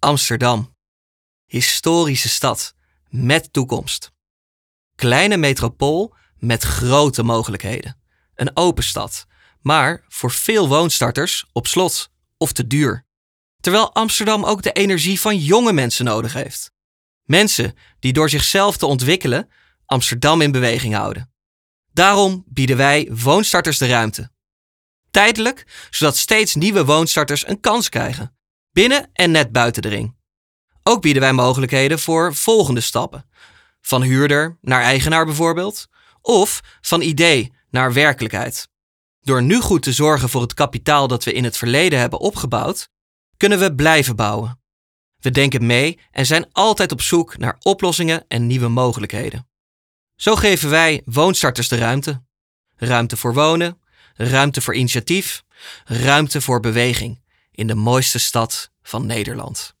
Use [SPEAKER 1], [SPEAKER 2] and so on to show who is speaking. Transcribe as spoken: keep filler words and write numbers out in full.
[SPEAKER 1] Amsterdam. Historische stad met toekomst. Kleine metropool met grote mogelijkheden. Een open stad, maar voor veel woonstarters op slot of te duur. Terwijl Amsterdam ook de energie van jonge mensen nodig heeft. Mensen die door zichzelf te ontwikkelen Amsterdam in beweging houden. Daarom bieden wij woonstarters de ruimte. Tijdelijk, zodat steeds nieuwe woonstarters een kans krijgen. Binnen en net buiten de ring. Ook bieden wij mogelijkheden voor volgende stappen. Van huurder naar eigenaar bijvoorbeeld. Of van idee naar werkelijkheid. Door nu goed te zorgen voor het kapitaal dat we in het verleden hebben opgebouwd, kunnen we blijven bouwen. We denken mee en zijn altijd op zoek naar oplossingen en nieuwe mogelijkheden. Zo geven wij woonstarters de ruimte. Ruimte voor wonen, ruimte voor initiatief, ruimte voor beweging in de mooiste stad van Nederland.